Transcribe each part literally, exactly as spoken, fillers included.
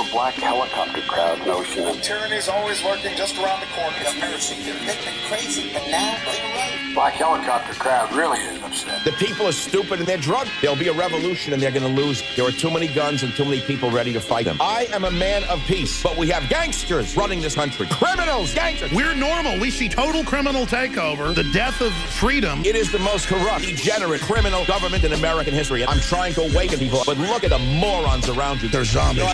black helicopter crowd notion of tyranny's always lurking just around the corner. They've been crazy, but now they're right. black helicopter crowd really is upset. The people are stupid and they're drugged. There'll be a revolution and they're going to lose. There are too many guns and too many people ready to fight them. I am a man of peace, but we have gangsters running this country. Criminals, gangsters. We're normal. We see total criminal takeover, the death of freedom. It is the most corrupt, degenerate, criminal government in American history. I'm trying to awaken people, but look at the morons around you. They're zombies. You know,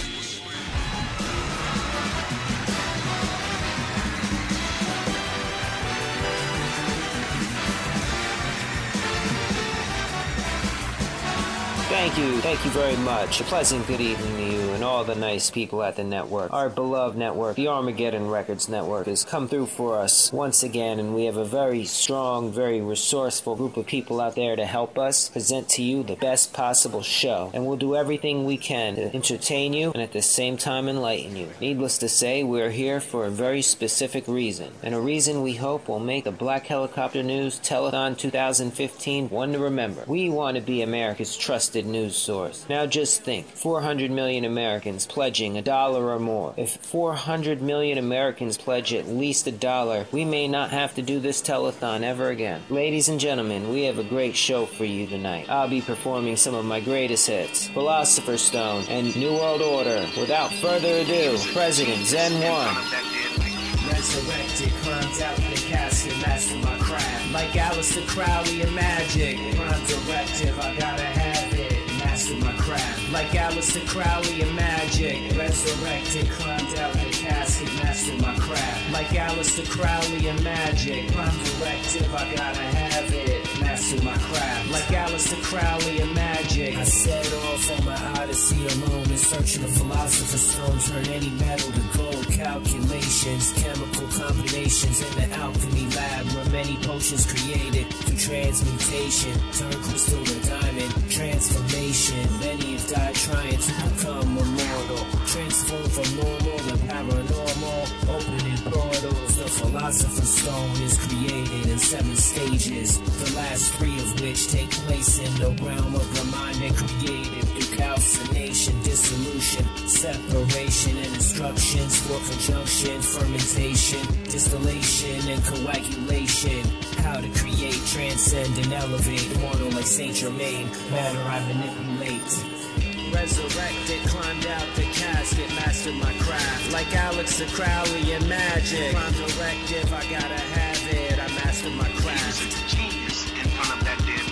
Thank you, thank you very much. A pleasant good evening to you and all the nice people at the network. Our beloved network, the Armageddon Records Network, has come through for us once again, and we have a very strong, very resourceful group of people out there to help us present to you the best possible show. And we'll do everything we can to entertain you and at the same time enlighten you. Needless to say, we're here for a very specific reason, and a reason we hope will make the Black Helicopter News Telethon twenty fifteen one to remember. We want to be America's trusted news source. Now just think, four hundred million Americans pledging a dollar or more. If four hundred million Americans pledge at least a dollar, we may not have to do this telethon ever again. Ladies and gentlemen, we have a great show for you tonight. I'll be performing some of my greatest hits, Philosopher's Stone and New World Order. Without further ado, President Zen one. Resurrected, climbed out the casket, mastered my craft. Like Aleister Crowley and magic, prime directive, I gotta have it. Master my craft. Like Aleister Crowley and magic, resurrected, climbed out the casket, mastered my craft. Like Aleister Crowley and magic, prime directive, I gotta have it. Master my craft. Like Aleister Crowley and magic, I set off on my odyssey alone in search of the philosopher's stone. Turn any metal to gold. Calculations, chemical combinations in the alchemy lab where many potions created through transmutation. Turn crystal to diamond, transformation. Many have died trying to become immortal. Transform from normal to paranormal, opening portals. The philosopher's stone is created in seven stages, the last three of which take place in the realm of the mind and created through calcination, dissolution, separation, and instructions for conjunction, fermentation, distillation, and coagulation. How to create, transcend, and elevate, immortal like Saint Germain, matter I manipulate. Resurrected, climbed out the casket, mastered my craft. Like Aleister Crowley and magic, prime directive, I gotta have it. I mastered my craft. Genius in front of that damn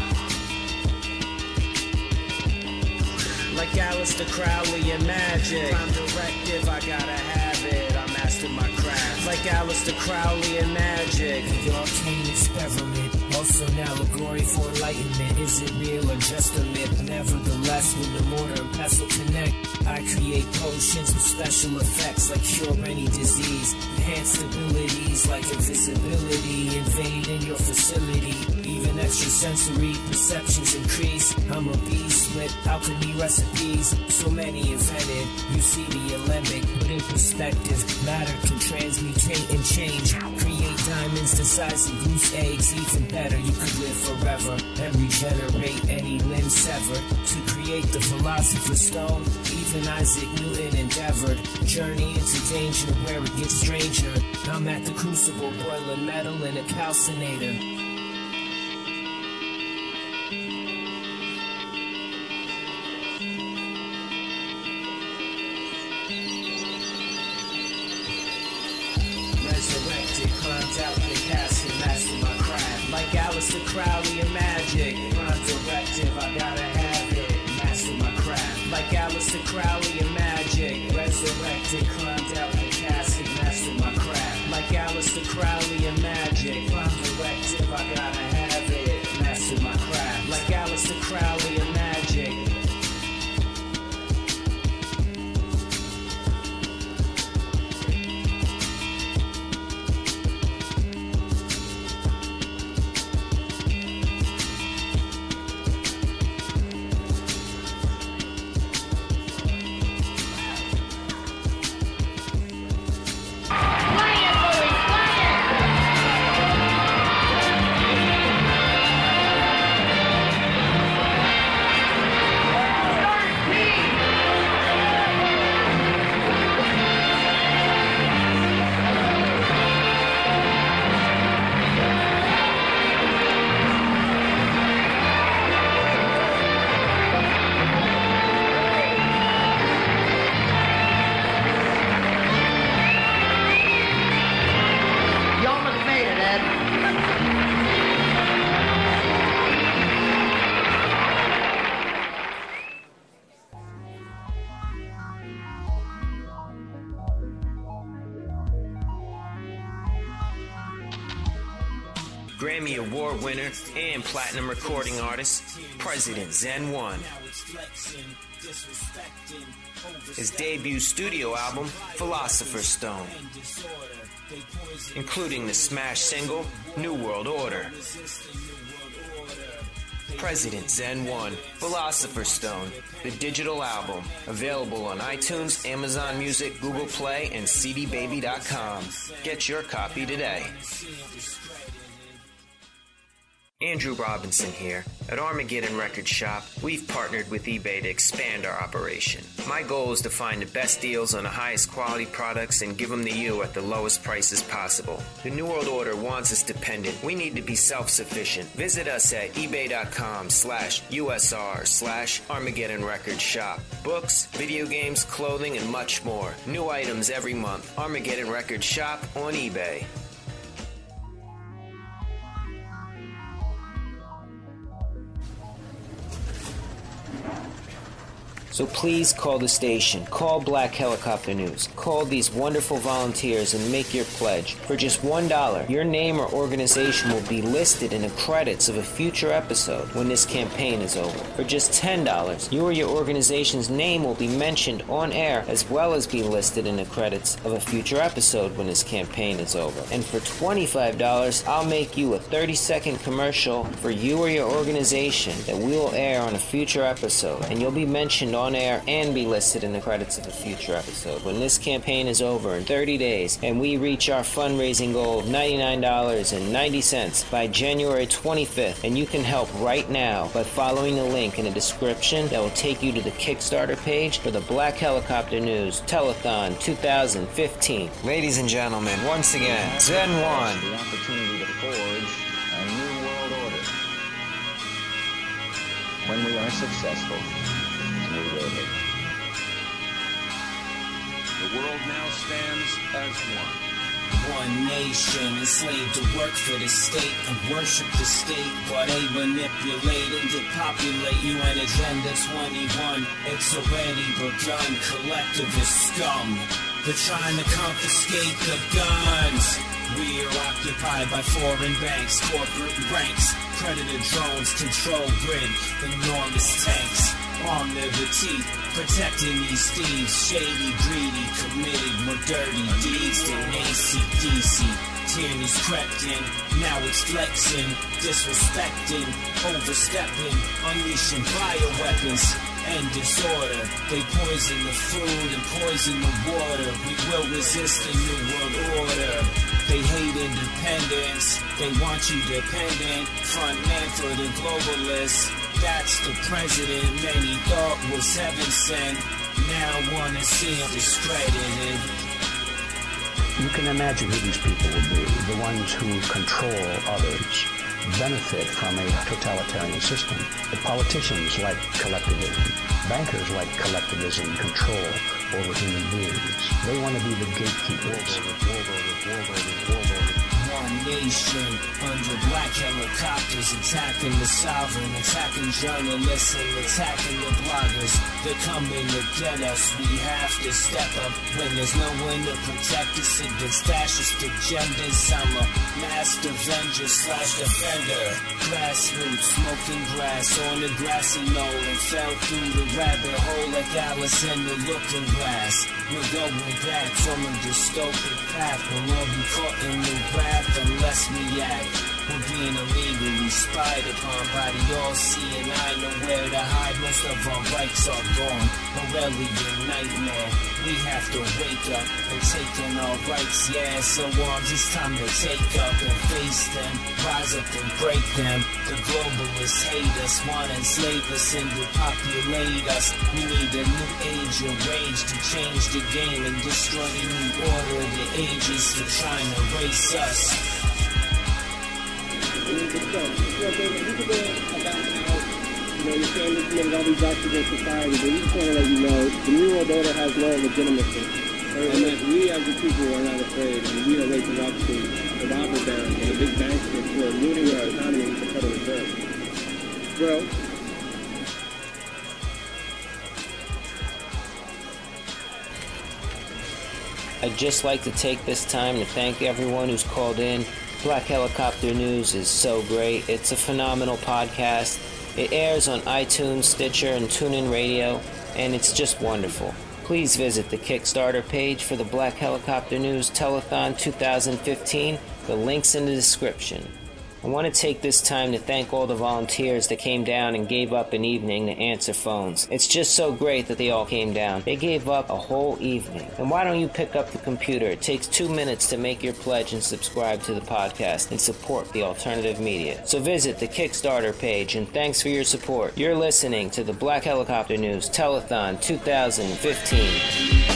Like Aleister Crowley and magic, prime directive, I gotta have it. I mastered my craft. Like Aleister Crowley and magic, the arcane experiment, also an allegory for enlightenment. Is it real or just a myth? Nevertheless, when the mortar and pestle connect, I create potions with special effects like cure any disease, enhanced abilities like invisibility, invading your facility. Even extrasensory perceptions increase. I'm a beast with alchemy recipes, so many invented. You see the alembic, put in perspective. Matter can transmutate and change. Create diamonds the size of goose eggs. Even better, you could live forever and regenerate any limb severed. To create the philosopher's stone, even Isaac Newton endeavored. Journey into danger where it gets stranger. I'm at the crucible, boiling metal in a calcinator. Resurrected, climbed out the casket, mastered my craft. Like Aleister Crowley and magic, prime directive, I gotta have it. Mastered my craft. Like Aleister Crowley and magic, resurrected, climbed out the casket, mastered my craft. Like Aleister Crowley and magic, prime directive, I gotta have it. Mastered my craft. Like Aleister Crowley and magic. Grammy Award winner and platinum recording artist, President Zen One. His debut studio album, Philosopher's Stone, including the smash single, New World Order. President Zen One, Philosopher's Stone, the digital album, available on iTunes, Amazon Music, Google Play, and C D baby dot com. Get your copy today. Andrew Robinson here. At Armageddon Record Shop, we've partnered with eBay to expand our operation. My goal is to find the best deals on the highest quality products and give them to you at the lowest prices possible. The New World Order wants us dependent. We need to be self-sufficient. Visit us at ebay.com slash USR slash Armageddon Record Shop. Books, video games, clothing, and much more. New items every month. Armageddon Record Shop on eBay. So please call the station, call Black Helicopter News, call these wonderful volunteers and make your pledge. For just one dollar, your name or organization will be listed in the credits of a future episode when this campaign is over. For just ten dollars, you or your organization's name will be mentioned on air as well as be listed in the credits of a future episode when this campaign is over. And for twenty-five dollars, I'll make you a thirty second commercial for you or your organization that we will air on a future episode, and you'll be mentioned on air and be listed in the credits of a future episode when this campaign is over in thirty days and we reach our fundraising goal of ninety-nine dollars and ninety cents by January twenty-fifth. And you can help right now by following the link in the description that will take you to the Kickstarter page for the Black Helicopter News Telethon two thousand fifteen. Ladies and gentlemen, once again, Zen One. The opportunity to forge a new world order. When we are successful, we will be. The world now stands as one. One nation enslaved to work for the state and worship the state, while they manipulate and depopulate you and Agenda twenty-one. It's already begun. Collectivist scum, they're trying to confiscate the guns. We are occupied by foreign banks, corporate ranks, predator drones, control grid, enormous tanks. Armed to the teeth, protecting these thieves, shady, greedy, committed more dirty deeds than A C D C. Tyranny's crept in, now it's flexing, disrespecting, overstepping, unleashing bioweapons and disorder. They poison the food and poison the water. We will resist the New World Order. They hate independence, they want you dependent, front man for the globalists. That's the president many thought was heaven sent, now wanna see him discredited. You can imagine who these people will be, the ones who control others, benefit from a totalitarian system. The politicians like collectivism, bankers like collectivism, control over human beings. They want to be the gatekeepers. One nation under black helicopters, attacking the sovereign, attacking journalists and attacking the bloggers. They're coming to get us, we have to step up when there's no one to protect us against fascist agendas. I'm a master avenger slash defender, grassroots, smoking grass on the grassy knoll, and fell through the rabbit hole like Alice in the Looking Glass. We're going back from a dystopic path, we'll all be caught in the wrath unless we act. We're being illegally spied upon by the all-seeing eye. Nowhere to hide, most of our rights are gone. Orwellian nightmare. We have to wake up and take in our rights, yeah. So arms, it's time to take up and face them. Rise up and break them. The globalists hate us, want to enslave us and depopulate us. We need a new age of rage to change the game and destroy the new order of the ages for trying to race us. You know, you're saying that you know, all these acts against society, but we just want to let you know the New World Order has no legitimacy. And that we as the people are not afraid, and we are waking up to the robber barons and the big banks who are looting our economy with the Federal Reserve. Bro. I'd just like to take this time to thank everyone who's called in Black Helicopter News is so great. It's a phenomenal podcast. It airs on iTunes, Stitcher, and TuneIn Radio, and it's just wonderful. Please visit the Kickstarter page for the Black Helicopter News Telethon twenty fifteen. The link's in the description. I want to take this time to thank all the volunteers that came down and gave up an evening to answer phones. It's just so great that they all came down. They gave up a whole evening. And why don't you pick up the computer? It takes two minutes to make your pledge and subscribe to the podcast and support the alternative media. So visit the Kickstarter page, and thanks for your support. You're listening to the Black Helicopter News Telethon twenty fifteen.